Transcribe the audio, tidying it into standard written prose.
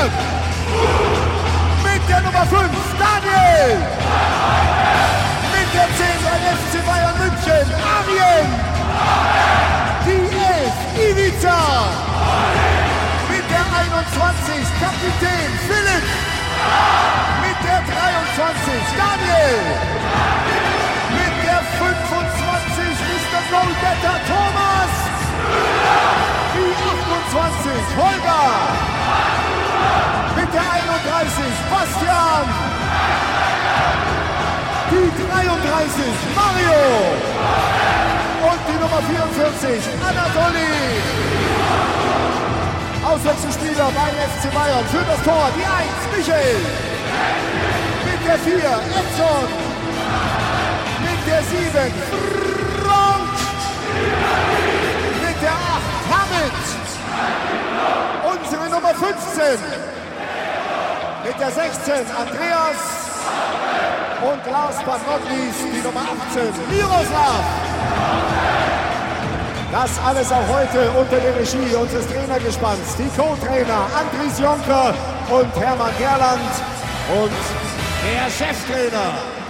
Dirk. Mit der Nummer 5 Daniel. Mit der 10 beim FC Bayern München Arjen. Die 11 Ivica. Mit der 21 Kapitän Philipp. Mit der 23 Daniel. Mit der 25 Mr. Goalgetter Thomas. Die 28 Holger. Mit der 31 Bastian. Die 33 Mario. Und die Nummer 44 Anatoli. Auswechselspieler beim FC Bayern für das Tor. Die 1 Michael. Mit der 4 Edson. Mit der 7 Frank. Mit der 8 Hamid. Unsere Nummer 15. Mit der 16 Andreas. Und last but not least die Nummer 18 Miroslav. Das alles auch heute unter der Regie unseres Trainergespanns. Die Co-Trainer Andries Jonker und Hermann Gerland und der Cheftrainer